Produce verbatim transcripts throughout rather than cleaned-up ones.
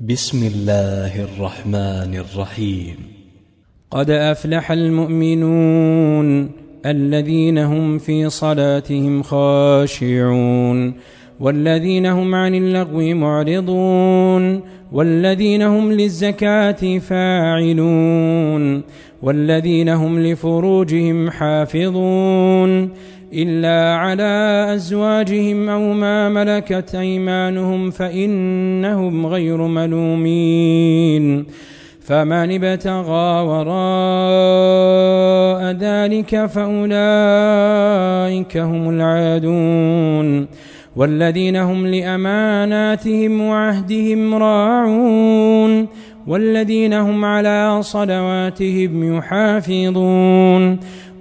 بسم الله الرحمن الرحيم. قد أفلح المؤمنون الذين هم في صلاتهم خاشعون والذين هم عن اللغو معرضون والذين هم للزكاة فاعلون والذين هم لفروجهم حافظون إلا على أزواجهم أو ما ملكت أيمانهم فإنهم غير ملومين. فمن ابتغى وراء ذلك فأولئك هم العادون والذين هم لأماناتهم وعهدهم راعون والذين هم على صلواتهم يحافظون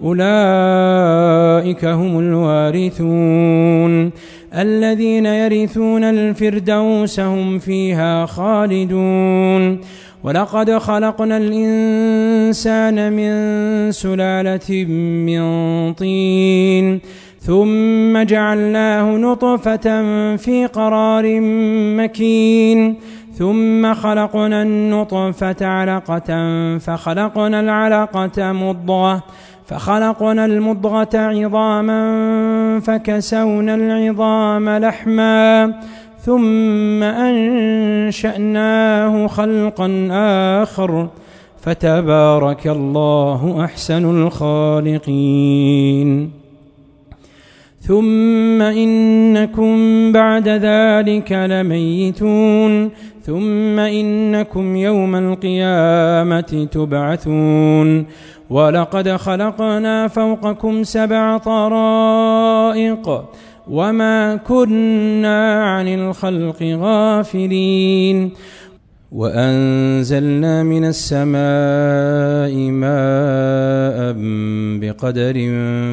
أولئك هم الوارثون الذين يرثون الفردوس هم فيها خالدون. ولقد خلقنا الإنسان من سلالة من طين ثم جعلناه نطفة في قرار مكين ثم خلقنا النطفة علقة فخلقنا العلقة مضغة فخلقنا المضغة عظاما فكسونا العظام لحما ثم أنشأناه خلقا آخر فتبارك الله أحسن الخالقين. ثم إنكم بعد ذلك لميتون ثم إنكم يوم القيامة تبعثون. ولقد خلقنا فوقكم سبع طرائق وما كنا عن الخلق غافلين وأنزلنا من السماء ماء بقدر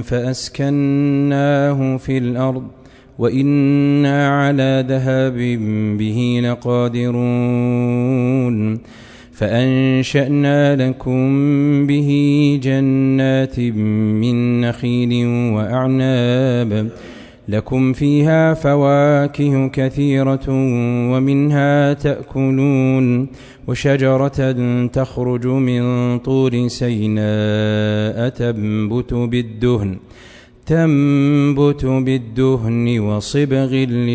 فأسكناه في الأرض وإنا على ذهاب به لقادرون. فأنشأنا لكم به جنات من نخيل وأعناب لكم فيها فواكه كثيرة ومنها تأكلون وشجرة تخرج من طور سيناء تنبت بالدهن تنبت بالدهن وصبغ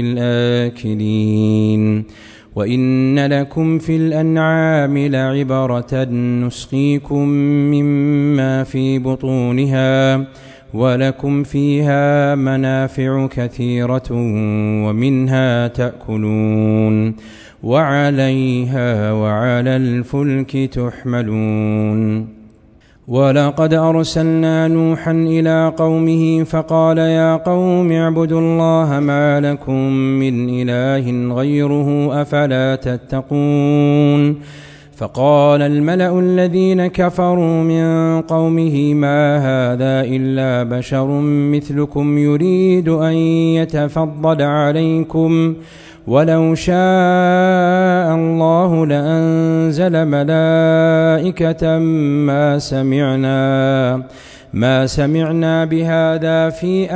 للآكلين. وإن لكم في الأنعام لعبرة نسقيكم مما في بطونها ولكم فيها منافع كثيرة ومنها تأكلون وعليها وعلى الفلك تحملون. ولقد أرسلنا نوحا إلى قومه فقال يا قوم اعبدوا الله ما لكم من إله غيره أفلا تتقون. فقال الملأ الذين كفروا من قومه ما هذا إلا بشر مثلكم يريد أن يتفضل عليكم ولو شاء الله لأنزل ملائكة ما سمعنا ما سمعنا بهذا في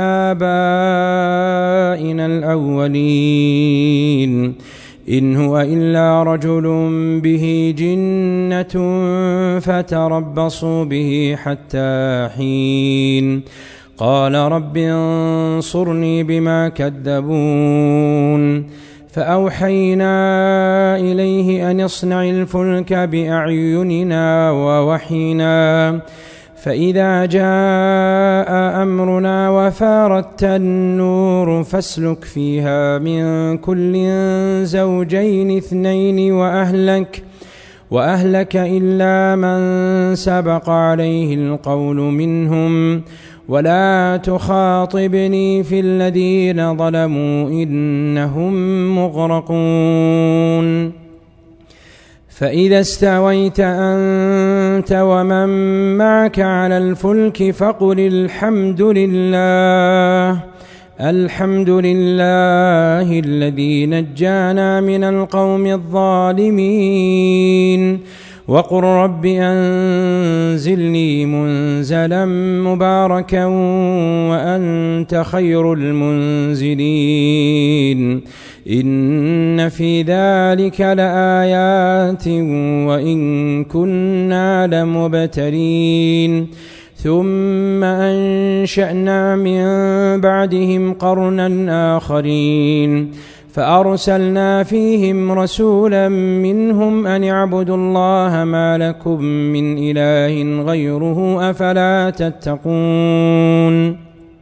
آبائنا الأولين إن هو إلا رجل به جنة فتربصوا به حتى حين. قال رب انصرني بما كذبون. فأوحينا إليه أن اصنع الفلك بأعيننا ووحينا فإذا جاء أمرنا وفارت النور فاسلك فيها من كل زوجين اثنين وأهلك وأهلك إلا من سبق عليه القول منهم ولا تخاطبني في الذين ظلموا إنهم مغرقون. فإذا استويت أنت ومن معك على الفلك فقل الحمد لله الحمد لله الذي نجانا من القوم الظالمين وقل رب أنزلني منزلا مباركا وأنت خير المنزلين. إن في ذلك لآيات وإن كنا لمبتلين ثم أنشأنا من بعدهم قرنا آخرين فأرسلنا فيهم رسولا منهم أن اعبدوا الله ما لكم من إله غيره أفلا تتقون.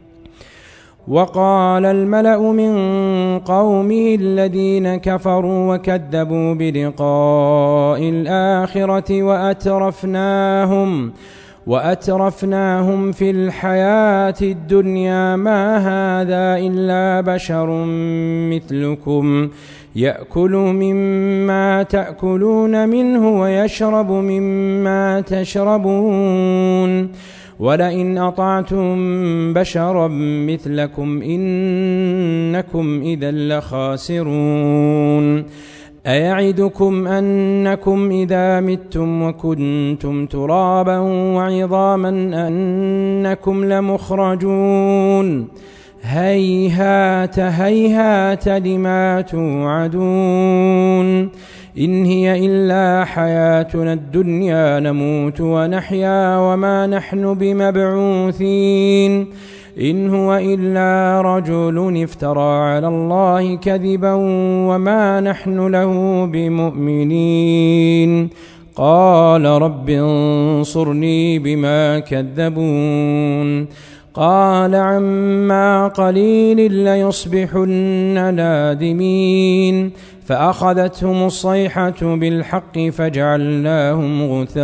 وقال الملأ من قومه الذين كفروا وكذبوا بلقاء الآخرة وأترفناهم وأترفناهم في الحياة الدنيا ما هذا إلا بشر مثلكم يأكل مما تأكلون منه ويشرب مما تشربون ولئن أطعتم بشرا مثلكم إنكم إذا لخاسرون. أيعدكم أنكم إذا متم وكنتم ترابا وعظاما أنكم لمخرجون هيهات هيهات لما توعدون إن هي إلا حياتنا الدنيا نموت ونحيا وما نحن بمبعوثين إن هو إلا رجل افترى على الله كذبا وما نحن له بمؤمنين. قال رب انصرني بما كذبون. قال عما قليل ليصبحن نادمين فأخذتهم الصيحة بالحق فجعلناهم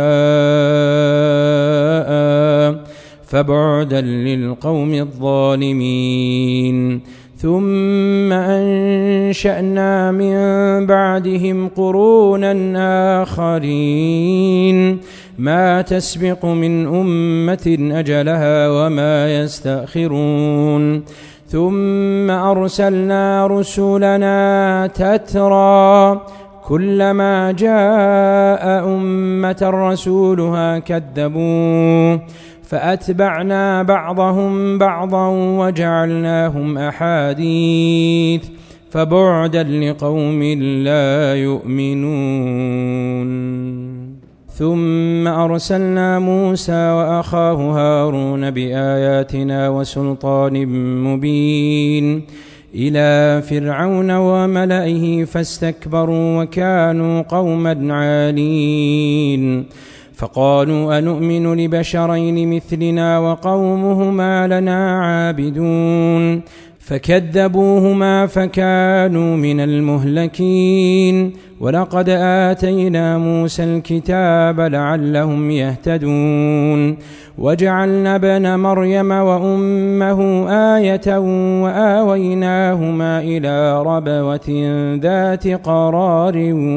غثاء فبعدا للقوم الظالمين. ثم أنشأنا من بعدهم قرونا آخرين ما تسبق من أمة أجلها وما يستأخرون. ثم أرسلنا رسلنا تترى كلما جاء أمة رسولها كذبوه فأتبعنا بعضهم بعضا وجعلناهم أحاديث فبعدا لقوم لا يؤمنون. ثم أرسلنا موسى وأخاه هارون بآياتنا وسلطان مبين إلى فرعون وملئه فاستكبروا وكانوا قوما عالين فقالوا أنؤمن لبشرين مثلنا وقومهما لنا عابدون فكذبوهما فكانوا من المهلكين. ولقد آتينا موسى الكتاب لعلهم يهتدون وجعلنا ابن مريم وأمه آية وآويناهما إلى ربوة ذات قرار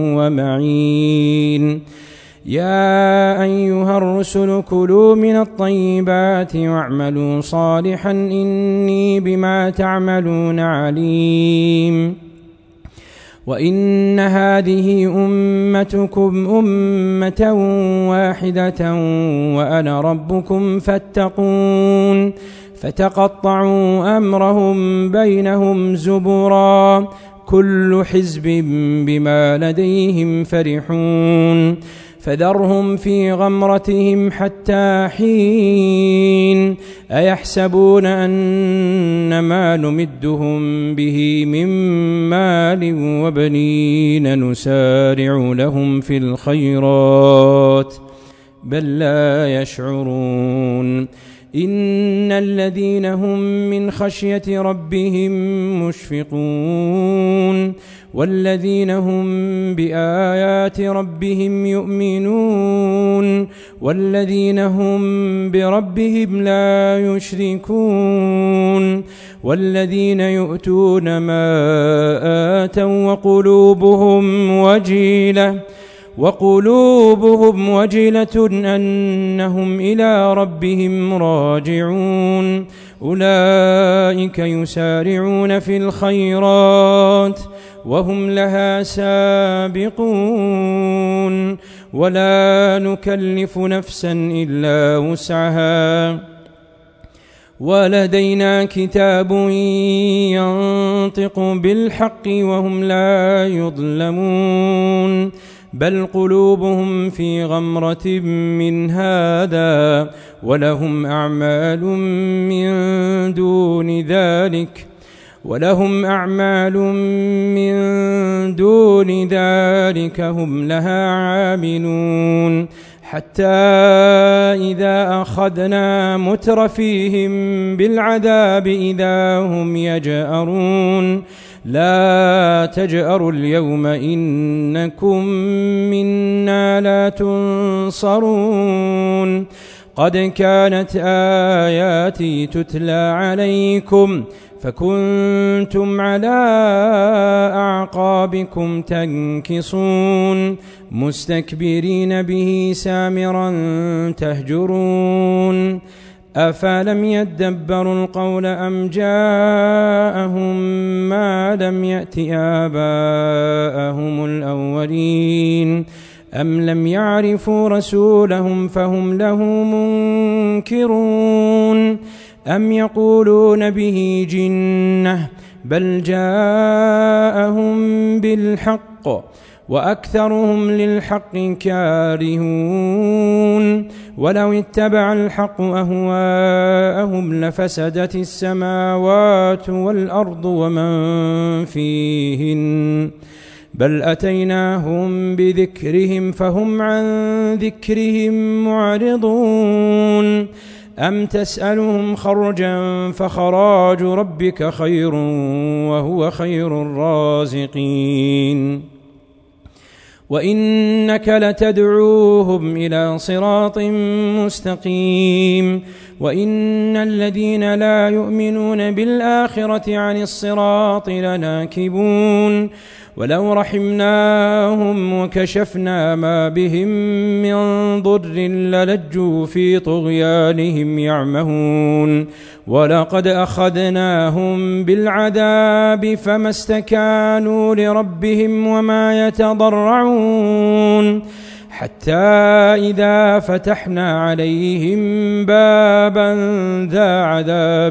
ومعين. يا أيها الرسل كلوا من الطيبات واعملوا صالحا إني بما تعملون عليم. وإن هذه أمتكم أمة واحدة وأنا ربكم فاتقون. فتقطعوا أمرهم بينهم زبرا كل حزب بما لديهم فرحون. فذرهم في غمرتهم حتى حين. أيحسبون أن ما نمدهم به من مال وبنين نسارع لهم في الخيرات بل لا يشعرون. إن الذين هم من خشية ربهم مشفقون والذين هم بآيات ربهم يؤمنون والذين هم بربهم لا يشركون والذين يؤتون ما آتوا وقلوبهم وجيلة وقلوبهم وجلة أنهم إلى ربهم راجعون أولئك يسارعون في الخيرات وهم لها سابقون ولا نكلف نفسا إلا وسعها ولدينا كتاب ينطق بالحق وهم لا يظلمون بل قلوبهم في غمرة من هذا ولهم أعمال من دون ذلك ولهم أعمال من دون ذلك هم لها عاملون حتى إذا أخذنا مترفيهم بالعذاب إذا هم يجأرون لا تجأروا اليوم إنكم منا لا تنصرون قد كانت آياتي تتلى عليكم فكنتم على أعقابكم تنكصون مستكبرين به سامرا تهجرون أفلم يدبروا القول أم جاءهم ما لم يأت آباءهم الأولين أم لم يعرفوا رسولهم فهم له منكرون أم يقولون به جنة بل جاءهم بالحق وأكثرهم للحق كارهون ولو اتبع الحق أهواءهم لفسدت السماوات والأرض ومن فيهن بل أتيناهم بذكرهم فهم عن ذكرهم معرضون أم تسألهم خرجا فخراج ربك خير وهو خير الرازقين وإنك لتدعوهم إلى صراط مستقيم وإن الذين لا يؤمنون بالآخرة عن الصراط لناكبون ولو رحمناهم وكشفنا ما بهم من ضر للجوا في طغيانهم يعمهون ولقد أخذناهم بالعذاب فما استكانوا لربهم وما يتضرعون حتى إذا فتحنا عليهم بابا ذا عذاب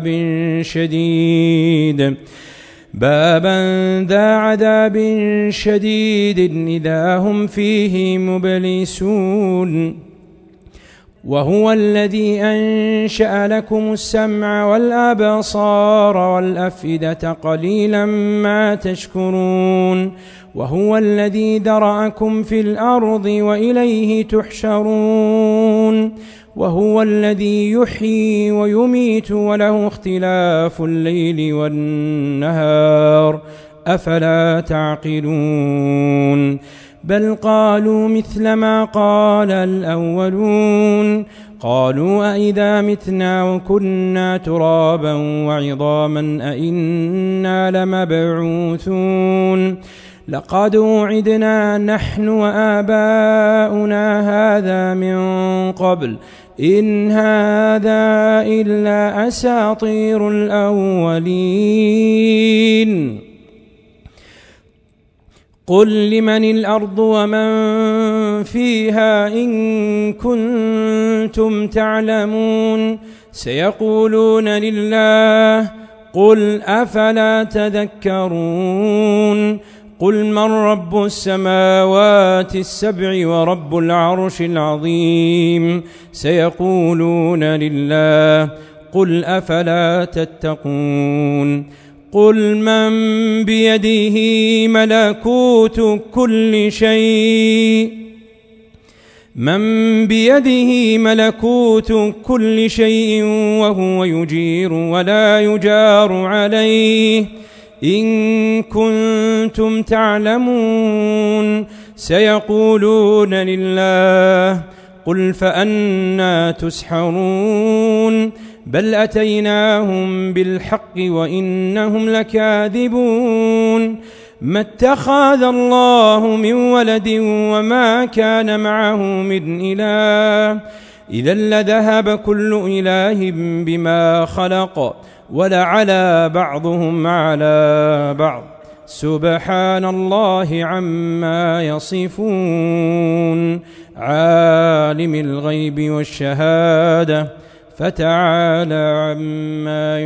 شديد بابا ذا عذاب شديد إذا هم فيه مبلسون وهو الذي أنشأ لكم السمع والأبصار والأفئدة قليلا ما تشكرون وهو الذي ذرأكم في الأرض وإليه تحشرون وهو الذي يحيي ويميت وله اختلاف الليل والنهار أفلا تعقلون بل قالوا مثل ما قال الأولون قالوا أئذا متنا وكنا ترابا وعظاما أئنا لمبعوثون لقد وعدنا نحن وآباؤنا هذا من قبل إن هذا إلا أساطير الأولين قل لمن الأرض ومن فيها إن كنتم تعلمون سيقولون لله قل أفلا تذكرون قل من رب السماوات السبع ورب العرش العظيم سيقولون لله قل أفلا تتقون قل من بيده ملكوت كل شيء من بيده ملكوت كل شيء وهو يجير ولا يجار عليه إن كنتم تعلمون سيقولون لله قل فأنى تسحرون بل أتيناهم بالحق وإنهم لكاذبون ما اتخذ الله من ولد وما كان معه من إله إذا لذهب كل إله بما خلق ولعلى بعضهم على بعض سبحان الله عما يصفون عالم الغيب والشهادة فتعالى عما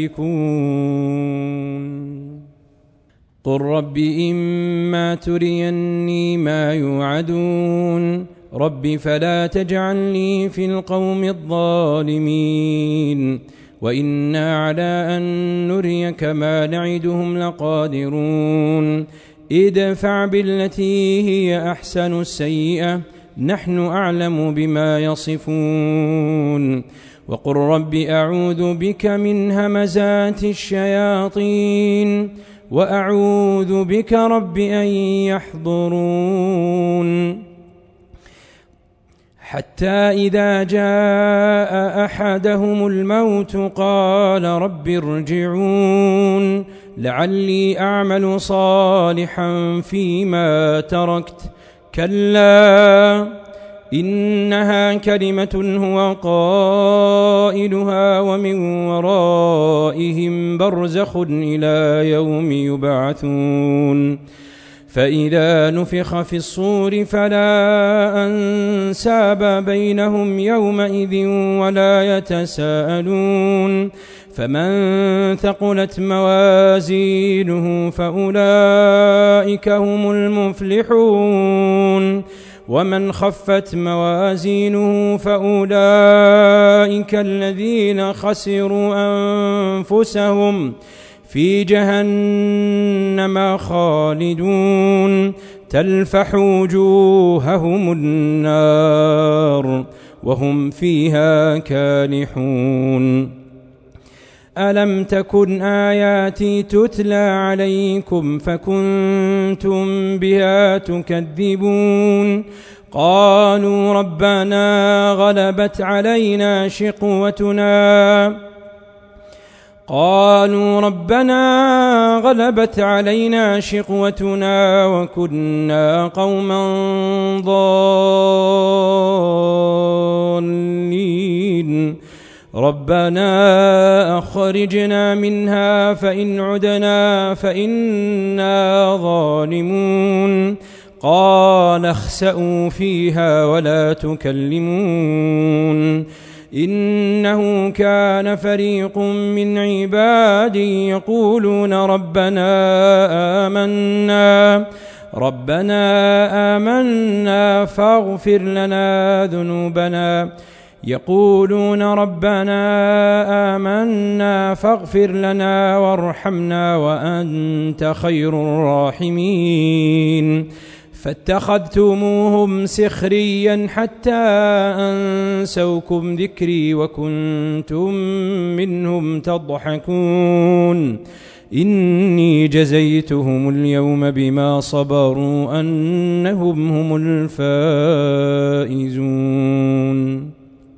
يشركون قل رب إما تريني ما يوعدون رب فلا تجعلني في القوم الظالمين وإنا على أن نريك ما نعدهم لقادرون ادفع بالتي هي أحسن السيئة نحن أعلم بما يصفون وقل رب أعوذ بك من همزات الشياطين وأعوذ بك رب أن يحضرون حتى إذا جاء أحدهم الموت قال رب ارجعون لعلي أعمل صالحا فيما تركت كلا إنها كلمة هو قائلها ومن ورائهم برزخ إلى يوم يبعثون فإذا نفخ في الصور فلا أنساب بينهم يومئذ ولا يتساءلون فمن ثقلت موازينه فأولئك هم المفلحون ومن خفت موازينه فأولئك الذين خسروا أنفسهم في جهنم خالدون تلفح وجوههم النار وهم فيها كالحون ألم تكن آياتي تتلى عليكم فكنتم بها تكذبون قالوا ربنا غلبت علينا شقوتنا قالوا ربنا غلبت علينا شقوتنا وكنا قوما ضالين ربنا أخرجنا منها فإن عدنا فإنا ظالمون قال اخسئوا فيها ولا تكلمون إنه كان فريق من عبادي يقولون ربنا آمنا ربنا آمنا فاغفر لنا ذنوبنا يقولون ربنا آمنا فاغفر لنا وارحمنا وأنت خير الراحمين فاتخذتموهم سخريا حتى أنسوكم ذكري وكنتم منهم تضحكون إني جزيتهم اليوم بما صبروا أنهم هم الفائزون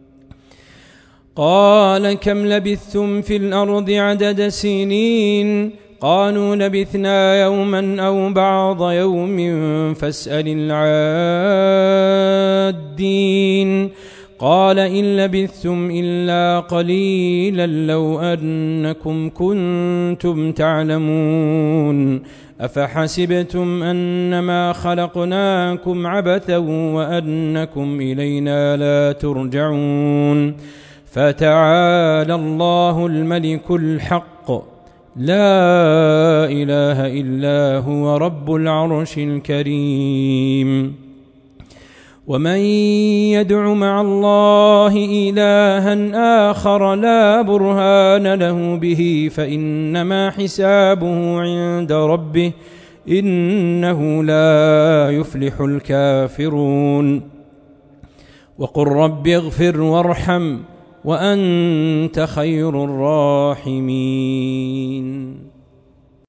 قال كم لبثتم في الأرض عدد سنين قالوا لبثنا يوما أو بعض يوم فاسأل العادين قال إن لبثتم إلا قليلا لو أنكم كنتم تعلمون أفحسبتم أنما خلقناكم عبثا وأنكم إلينا لا ترجعون فتعالى الله الملك الحق لا إله إلا هو رب العرش الكريم ومن يدع مع الله إلها آخر لا برهان له به فإنما حسابه عند ربه إنه لا يفلح الكافرون وقل رب اغفر وارحم وأنت خير الراحمين